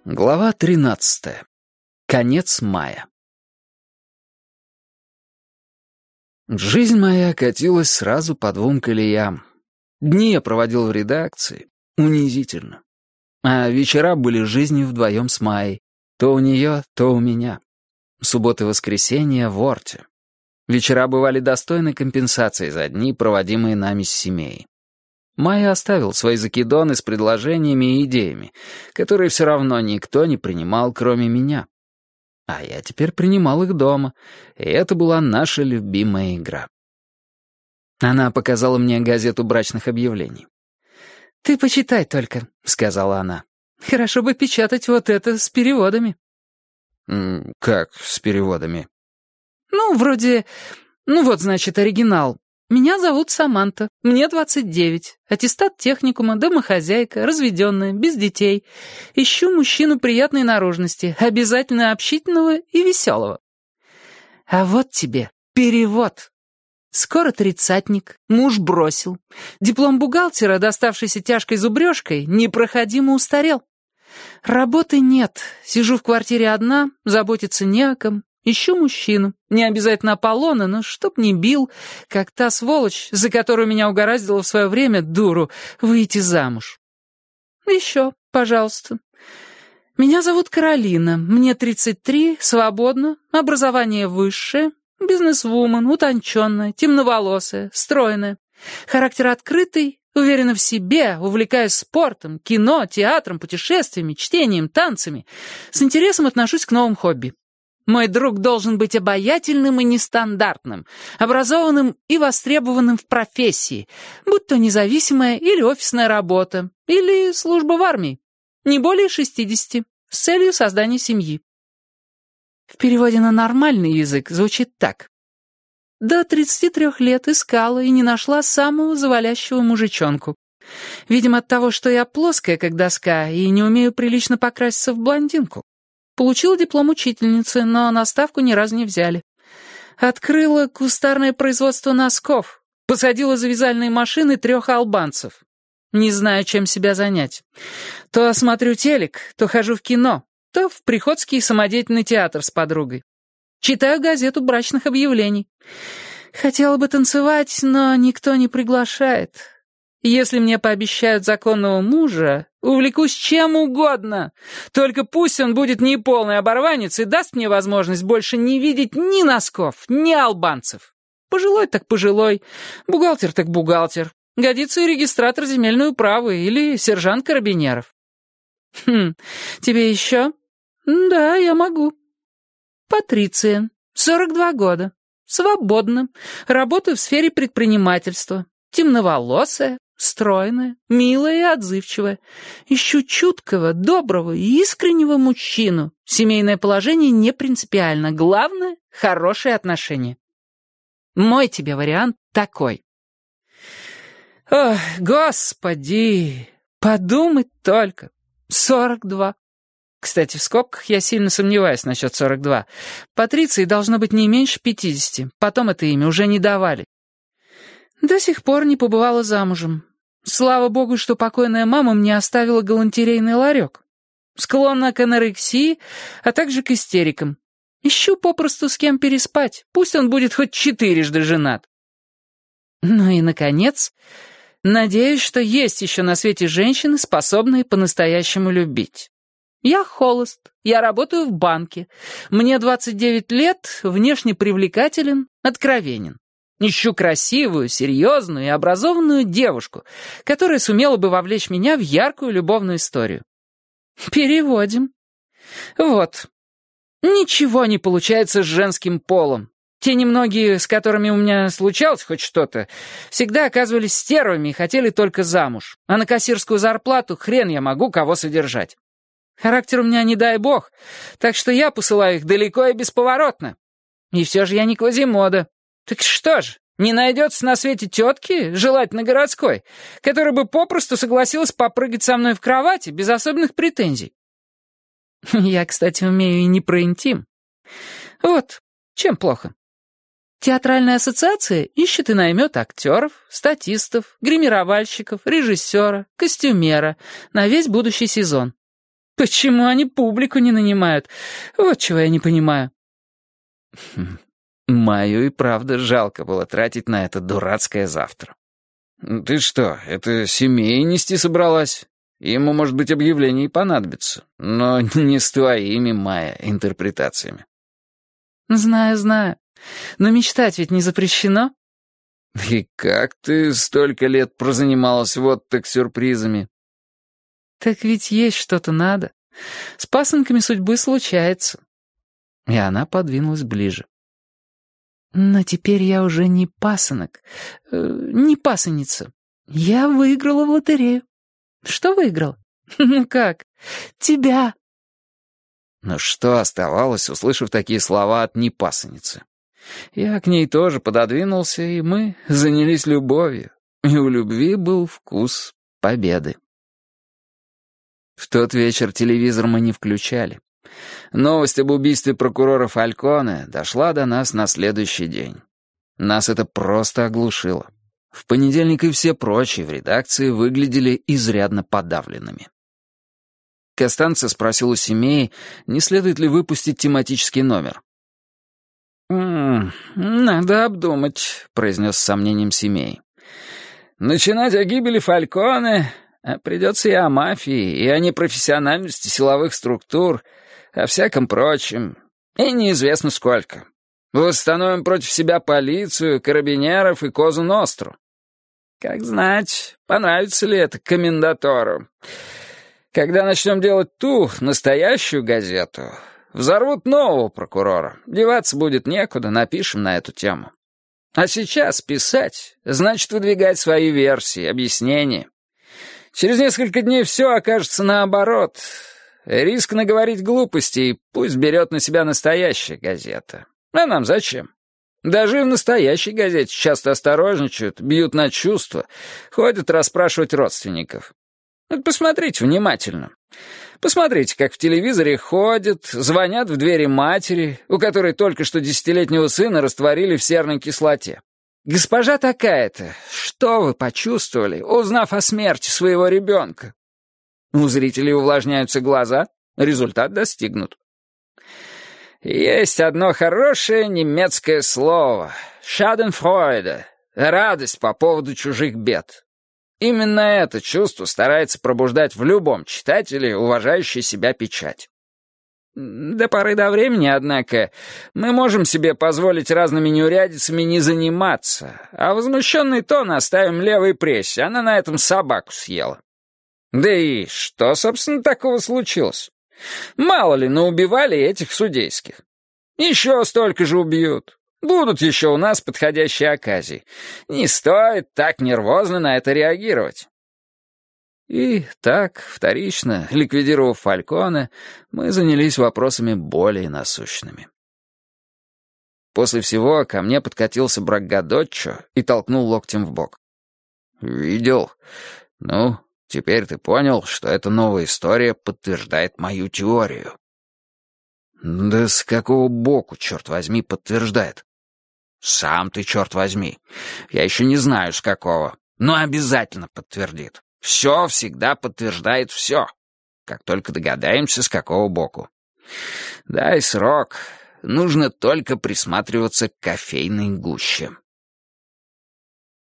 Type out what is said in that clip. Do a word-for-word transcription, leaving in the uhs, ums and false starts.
Глава тринадцатая. Конец мая. Жизнь моя катилась сразу по двум колеям. Дни я проводил в редакции. Унизительно. А вечера были жизнью вдвоем с Майей. То у нее, то у меня. Субботы и воскресенья в Орте. Вечера бывали достойной компенсацией за дни, проводимые нами с семьей. Майя оставил свои закидоны с предложениями и идеями, которые все равно никто не принимал, кроме меня. А я теперь принимал их дома, и это была наша любимая игра. Она показала мне газету брачных объявлений. «Ты почитай только», — сказала она. «Хорошо бы печатать вот это с переводами». «Как с переводами?» «Ну, вроде... Ну вот, значит, оригинал. Меня зовут Саманта, мне двадцать девять, аттестат техникума, домохозяйка, разведенная, без детей. Ищу мужчину приятной наружности, обязательно общительного и веселого. А вот тебе перевод. Скоро тридцатник, муж бросил. Диплом бухгалтера, доставшийся тяжкой зубрежкой, непроходимо устарел. Работы нет, сижу в квартире одна, заботиться не о ком. Ищу мужчину, не обязательно Аполлона, но чтоб не бил, как та сволочь, за которую меня угораздило в свое время, дуру, выйти замуж. Еще, пожалуйста. Меня зовут Каролина, мне тридцать три, свободна, образование высшее, бизнесвумен, утонченная, темноволосая, стройная, характер открытый, уверена в себе, увлекаюсь спортом, кино, театром, путешествиями, чтением, танцами, с интересом отношусь к новым хобби. Мой друг должен быть обаятельным и нестандартным, образованным и востребованным в профессии, будь то независимая или офисная работа, или служба в армии, не более шестидесяти, с целью создания семьи. В переводе на нормальный язык звучит так. До тридцати трёх лет искала и не нашла самого завалящего мужичонку. Видимо, от того, что я плоская, как доска, и не умею прилично покраситься в блондинку. Получила диплом учительницы, но на ставку ни разу не взяли. Открыла кустарное производство носков. Посадила за вязальные машины трех албанцев. Не знаю, чем себя занять. То смотрю телек, то хожу в кино, то в Приходский самодеятельный театр с подругой. Читаю газету брачных объявлений. Хотела бы танцевать, но никто не приглашает. Если мне пообещают законного мужа, увлекусь чем угодно. Только пусть он будет не полный оборванец и даст мне возможность больше не видеть ни носков, ни албанцев. Пожилой так пожилой, бухгалтер так бухгалтер. Годится и регистратор земельной управы или сержант карабинеров. Хм, тебе еще? Да, я могу. Патриция, сорок два года. Свободна. Работаю в сфере предпринимательства. Темноволосая, стройная, милая и отзывчивая. Ищу чуткого, доброго и искреннего мужчину. Семейное положение не принципиально. Главное — хорошие отношения. Мой тебе вариант такой. Ох, господи, подумать только. сорок два. Кстати, в скобках я сильно сомневаюсь насчет сорок два. Патриции должно быть не меньше пятидесяти. Потом это имя уже не давали. До сих пор не побывала замужем. Слава богу, что покойная мама мне оставила галантерейный ларек. Склонна к анорексии, а также к истерикам. Ищу попросту с кем переспать. Пусть он будет хоть четырежды женат. Ну и, наконец, надеюсь, что есть еще на свете женщины, способные по-настоящему любить. Я холост, я работаю в банке. Мне двадцать девять лет, внешне привлекателен, откровенен. Ищу красивую, серьезную и образованную девушку, которая сумела бы вовлечь меня в яркую любовную историю. Переводим. Вот. Ничего не получается с женским полом. Те немногие, с которыми у меня случалось хоть что-то, всегда оказывались стервами и хотели только замуж. А на кассирскую зарплату хрен я могу кого содержать. Характер у меня не дай бог, так что я посылаю их далеко и бесповоротно. И все же я не Квазимода. Так что ж, не найдется на свете тетки, желательно городской, которая бы попросту согласилась попрыгать со мной в кровати без особенных претензий. Я, кстати, умею и не про интим. Вот, чем плохо. Театральная ассоциация ищет и наймет актеров, статистов, гримировальщиков, режиссера, костюмера на весь будущий сезон. Почему они публику не нанимают? Вот чего я не понимаю». Хм, Майю и правда жалко было тратить на это дурацкое завтра. «Ты что, это семьей нести собралась? Ему, может быть, объявление и понадобится, но не с твоими, Майя, интерпретациями». «Знаю, знаю. Но мечтать ведь не запрещено». «И как ты столько лет прозанималась вот так сюрпризами?» «Так ведь есть что-то надо. С пасынками судьбы случается». И она подвинулась ближе. «Но теперь я уже не пасынок, э, не пасынница. Я выиграла в лотерею». «Что выиграл? Ну как? Тебя». Но что оставалось, услышав такие слова от непасынницы? Я к ней тоже пододвинулся, и мы занялись любовью. И у любви был вкус победы. В тот вечер телевизор мы не включали. Новость об убийстве прокурора Фальконе дошла до нас на следующий день. Нас это просто оглушило. В понедельник и все прочие в редакции выглядели изрядно подавленными. Костанца спросил у семей, не следует ли выпустить тематический номер. «М-м, «Надо обдумать», — произнес с сомнением семей. «Начинать о гибели Фальконе, а придется и о мафии, и о непрофессиональности силовых структур, о всяком прочем, и неизвестно сколько. Восстановим против себя полицию, карабинеров и Козу Ностру. Как знать, понравится ли это комендатору. Когда начнем делать ту, настоящую газету, взорвут нового прокурора. Деваться будет некуда, напишем на эту тему. А сейчас писать значит выдвигать свои версии, объяснения. Через несколько дней все окажется наоборот. Риск наговорить глупостей пусть берет на себя настоящая газета. А нам зачем? Даже и в настоящей газете часто осторожничают, бьют на чувства, ходят расспрашивать родственников. Вот посмотрите внимательно. Посмотрите, как в телевизоре ходят, звонят в двери матери, у которой только что десятилетнего сына растворили в серной кислоте. «Госпожа такая-то, что вы почувствовали, узнав о смерти своего ребенка?» У зрителей увлажняются глаза, результат достигнут. Есть одно хорошее немецкое слово — «Schadenfreude» — радость по поводу чужих бед. Именно это чувство старается пробуждать в любом читателе уважающей себя печать. До поры до времени, однако, мы можем себе позволить разными неурядицами не заниматься, а возмущенный тон оставим левой прессе, она на этом собаку съела. Да и что, собственно, такого случилось? Мало ли, наубивали этих судейских. Еще столько же убьют. Будут еще у нас подходящие оказии. Не стоит так нервозно на это реагировать. И так, вторично, ликвидировав Фальконе, мы занялись вопросами более насущными. После всего ко мне подкатился Брагадоччо и толкнул локтем в бок. «Видел? Ну, теперь ты понял, что эта новая история подтверждает мою теорию». «Да с какого боку, черт возьми, подтверждает?» «Сам ты, черт возьми. Я еще не знаю, с какого, но обязательно подтвердит. Все всегда подтверждает все, как только догадаемся, с какого боку. Дай срок. Нужно только присматриваться к кофейной гуще».